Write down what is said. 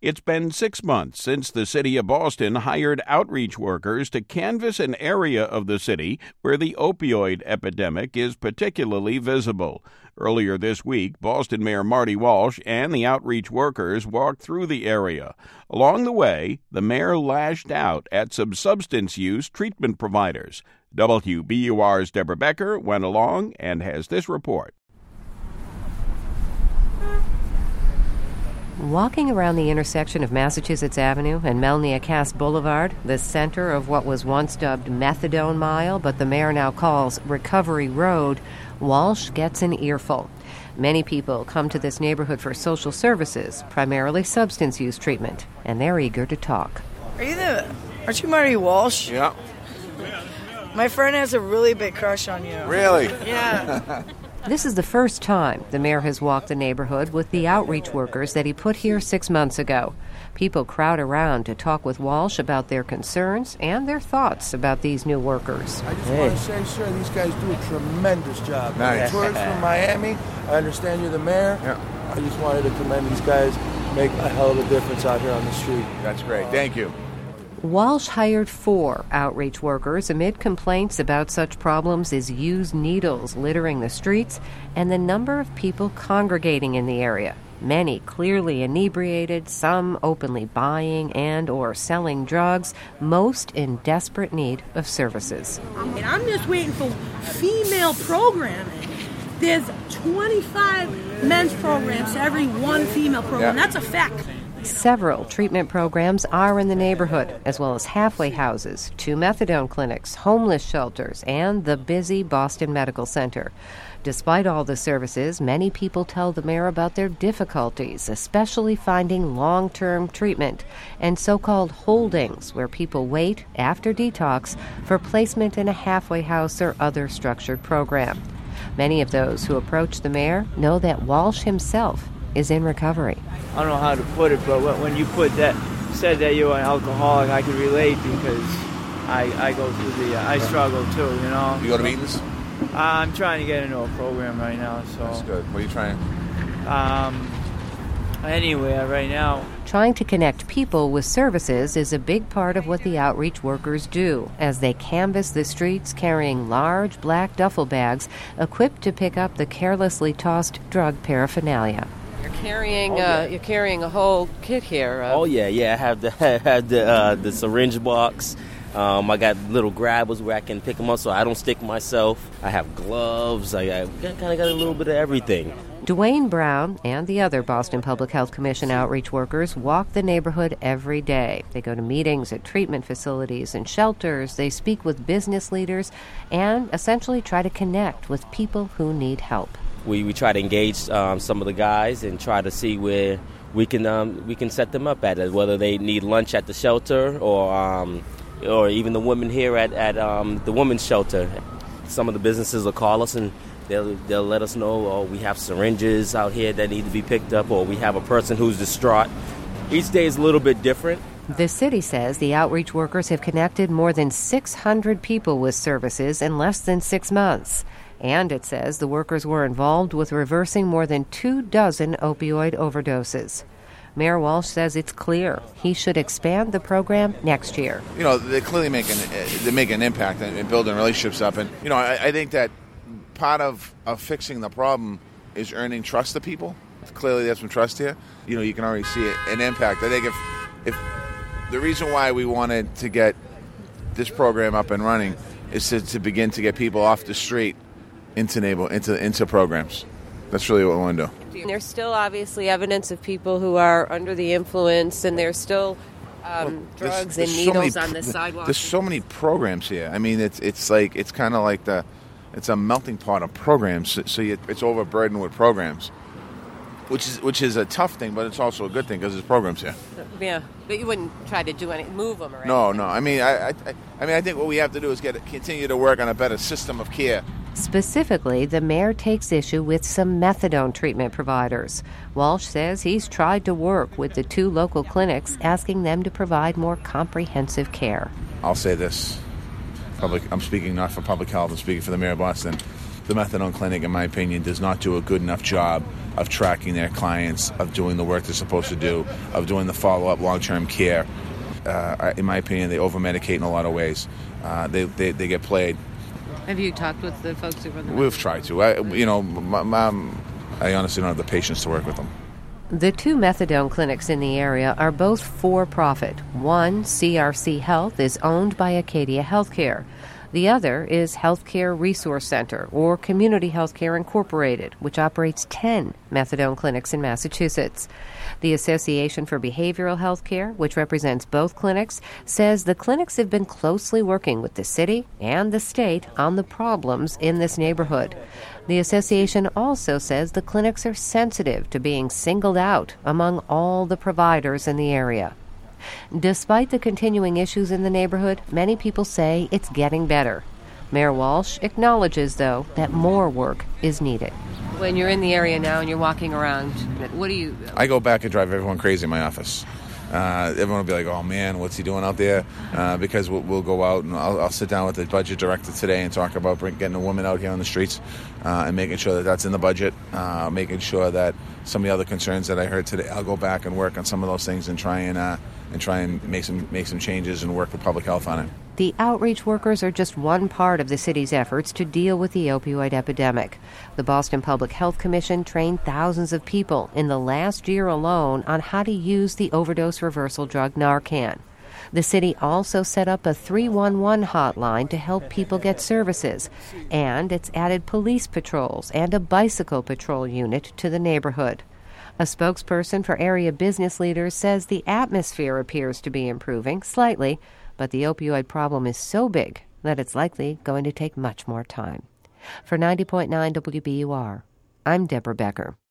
It's been 6 months since the city of Boston hired outreach workers to canvass an area of the city where the opioid epidemic is particularly visible. Earlier this week, Boston Mayor Marty Walsh and the outreach workers walked through the area. Along the way, the mayor lashed out at some substance use treatment providers. WBUR's Deborah Becker went along and has this report. Walking around the intersection of Massachusetts Avenue and Melnia Cass Boulevard, the center of what was once dubbed Methadone Mile, but the mayor now calls Recovery Road, Walsh gets an earful. Many people come to this neighborhood for social services, primarily substance use treatment, and they're eager to talk. Aren't you Marty Walsh? Yeah. My friend has a really big crush on you. Really? Yeah. This is the first time the mayor has walked the neighborhood with the outreach workers that he put here 6 months ago. People crowd around to talk with Walsh about their concerns and their thoughts about these new workers. I just want to say, sir, these guys do a tremendous job. Nice. Tourists from Miami, I understand you're the mayor. Yeah. I just wanted to commend these guys, make a hell of a difference out here on the street. That's great. Thank you. Walsh hired 4 outreach workers amid complaints about such problems as used needles littering the streets and the number of people congregating in the area. Many clearly inebriated, some openly buying and or selling drugs, most in desperate need of services. I'm just waiting for female programming. There's 25 men's programs to every one female program. Yeah. That's a fact. Several treatment programs are in the neighborhood, as well as halfway houses, 2 methadone clinics, homeless shelters, and the busy Boston Medical Center. Despite all the services, many people tell the mayor about their difficulties, especially finding long-term treatment and so-called holdings, where people wait after detox for placement in a halfway house or other structured program. Many of those who approach the mayor know that Walsh himself is in recovery. I don't know how to put it, but when you said that you're an alcoholic, I can relate because I go through I struggle too, you know. You go to meetings? I'm trying to get into a program right now, so. That's good. What are you trying? Anyway, right now. Trying to connect people with services is a big part of what the outreach workers do as they canvass the streets carrying large black duffel bags equipped to pick up the carelessly tossed drug paraphernalia. You're carrying a whole kit here. I have the syringe box. I got little grabbers where I can pick them up so I don't stick myself. I have gloves. I kind of got a little bit of everything. Dwayne Brown and the other Boston Public Health Commission outreach workers walk the neighborhood every day. They go to meetings at treatment facilities and shelters. They speak with business leaders and essentially try to connect with people who need help. We try to engage some of the guys and try to see where we can set them up at it, whether they need lunch at the shelter or even the women here at the women's shelter. Some of the businesses will call us and they'll let us know, we have syringes out here that need to be picked up, or we have a person who's distraught. Each day is a little bit different. The city says the outreach workers have connected more than 600 people with services in less than 6 months. And it says the workers were involved with reversing more than 24 opioid overdoses. Mayor Walsh says it's clear he should expand the program next year. You know, they clearly make an impact in building relationships up. And, you know, I think that part of fixing the problem is earning trust of people. Clearly there's some trust here. You know, you can already see an impact. I think if the reason why we wanted to get this program up and running is to begin to get people off the street into programs. That's really what we want to do. There's still obviously evidence of people who are under the influence, and there's still drugs and needles on the sidewalk. There's so many programs here. I mean, it's kind of like it's a melting pot of programs. So it's overburdened with programs, which is a tough thing, but it's also a good thing because there's programs here. Yeah, but you wouldn't try to move them or anything. No. I mean, I think what we have to do is continue to work on a better system of care. Specifically, the mayor takes issue with some methadone treatment providers. Walsh says he's tried to work with the 2 local clinics, asking them to provide more comprehensive care. I'll say this. I'm speaking not for public health, I'm speaking for the mayor of Boston. the methadone clinic, in my opinion, does not do a good enough job of tracking their clients, of doing the work they're supposed to do, of doing the follow-up long-term care. In my opinion, they over-medicate in a lot of ways. They get played. Have you talked with the folks who run the We've tried to. I honestly don't have the patience to work with them. The two methadone clinics in the area are both for-profit. One, CRC Health, is owned by Acadia Healthcare. The other is Healthcare Resource Center, or Community Healthcare Incorporated, which operates 10 methadone clinics in Massachusetts. The Association for Behavioral Healthcare, which represents both clinics, says the clinics have been closely working with the city and the state on the problems in this neighborhood. The association also says the clinics are sensitive to being singled out among all the providers in the area. Despite the continuing issues in the neighborhood, many people say it's getting better. Mayor Walsh acknowledges, though, that more work is needed. When you're in the area now and you're walking around, what do you... I go back and drive everyone crazy in my office. Everyone will be like, oh, man, what's he doing out there? Because we'll go out and I'll sit down with the budget director today and talk about getting a woman out here on the streets and making sure that that's in the budget, making sure that some of the other concerns that I heard today, I'll go back and work on some of those things and try and make some changes and work with public health on it. The outreach workers are just one part of the city's efforts to deal with the opioid epidemic. The Boston Public Health Commission trained thousands of people in the last year alone on how to use the overdose reversal drug Narcan. The city also set up a 311 hotline to help people get services, and it's added police patrols and a bicycle patrol unit to the neighborhood. A spokesperson for area business leaders says the atmosphere appears to be improving slightly, but the opioid problem is so big that it's likely going to take much more time. For 90.9 WBUR, I'm Deborah Becker.